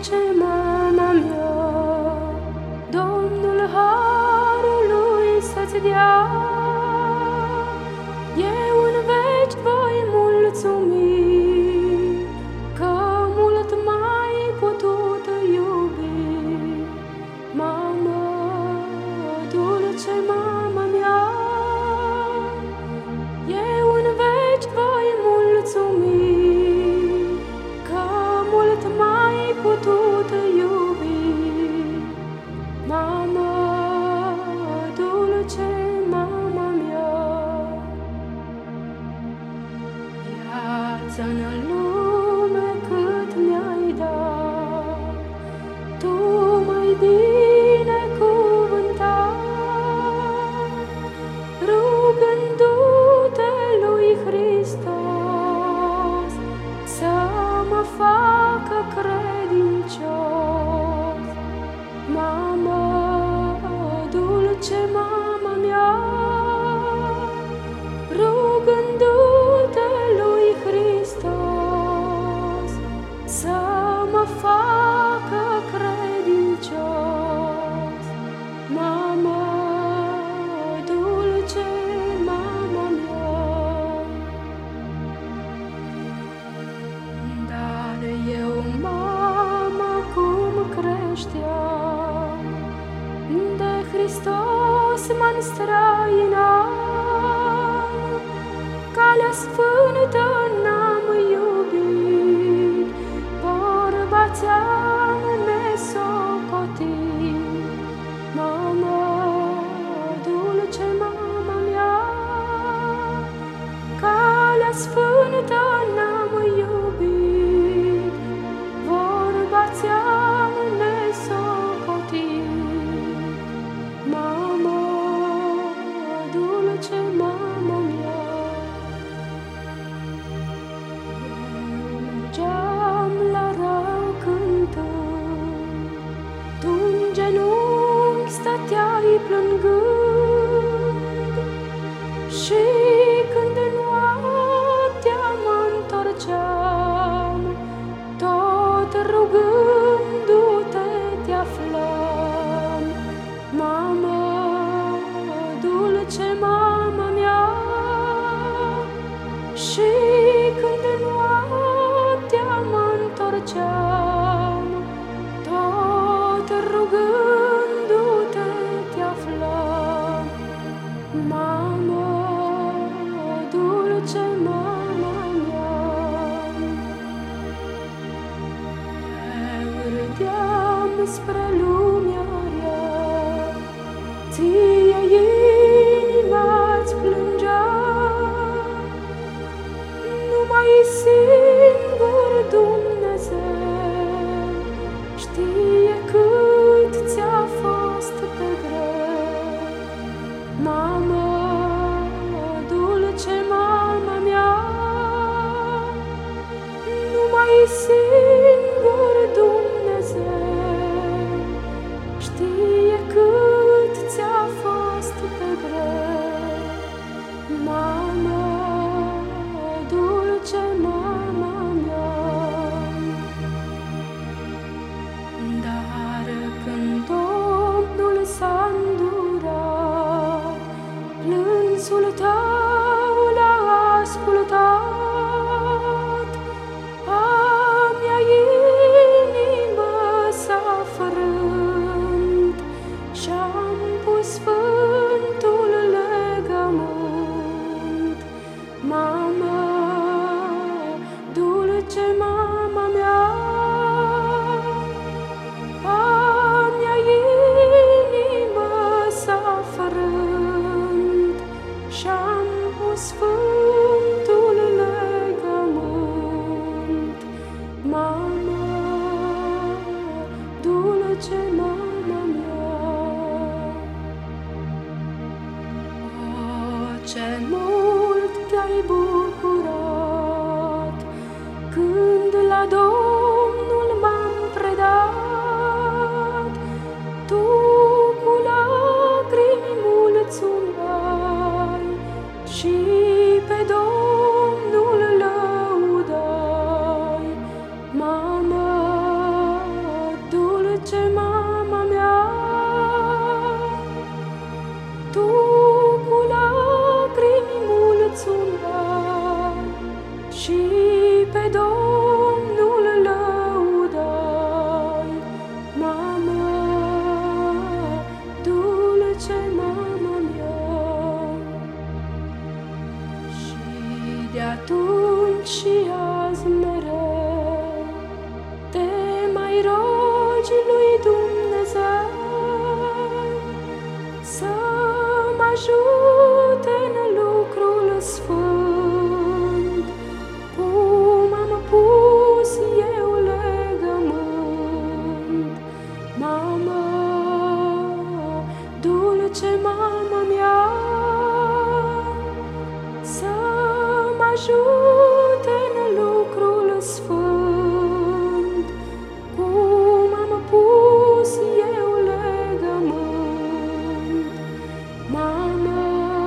dulce mama mea, Domnul harului să-ți dea. Eu în veci voi mulțumi că mult mai putut iubi. Mamă, dulce mama mea, eu în veci voi mulțumi că mult mai putut iubi. Mamă, dulce mama mea, viața-n lume cât mi-ai dat, tu mai binecuvântat, rugându-te lui Hristos să mă facă credincios. Mamă, dulce mama mea, rugându-te lui Hristos să mă facă credincios. Mamă, dulce mama mea, dar eu, mama, cum creșteam, de Hristos m-am străinat, calea sfântă n-am iubit, vorba ți-am nesocotit. Mamă, dulce mama mea, calea sfântă n-am iubit, vorba ți-am nesocotit. Mamă, dulce mama mea, eu mergeam la rău cântând, tu-n genunchi stăteai plângând, și când noaptea mă-ntorceam, tot rugându-te te aflam. Mamă, dulce mama mea, și când noaptea mă-ntorceam, tot rugându-te te aflam. Mamă, dulce mama mea, eu râdeam spre lumea rea, ție inima-ți plângea, numai singur Dumnezeu știe cât ți-a fost pe greu. Mamă, dulce mama mea, numai singur Dumnezeu știe cât ți-a fost pe greu. Mamă, dulce mama mea, dar când Domnul s-a îndurat, plânsul tău l-a ascultat, a mea inimă s-a frânt și-am pus sfântul legământ. Mamă, dulce mama mea, a mea inimă s-a frânt și-am pus sfântul legământ. Mamă, dulce mama mea, o, ce mult te-ai bucurat când la Domnul m-am predat. Tu cu lacrimi mulțumeai și pe Domnul lăudai. Mamă, mult și azi mereu te mai rogi lui Dumnezeu să mă ajute în lucrul sfânt, cum am pus eu legământ. Mamă, dulce mamă mea, să mă ajute în lucrul sfânt, cum am pus eu legământ. Mamă,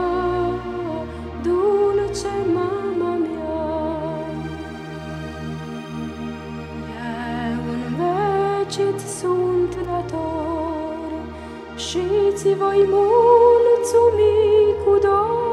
dulce mamă mea, eu în veci îți sunt dator și ți voi mulțumi cu dor.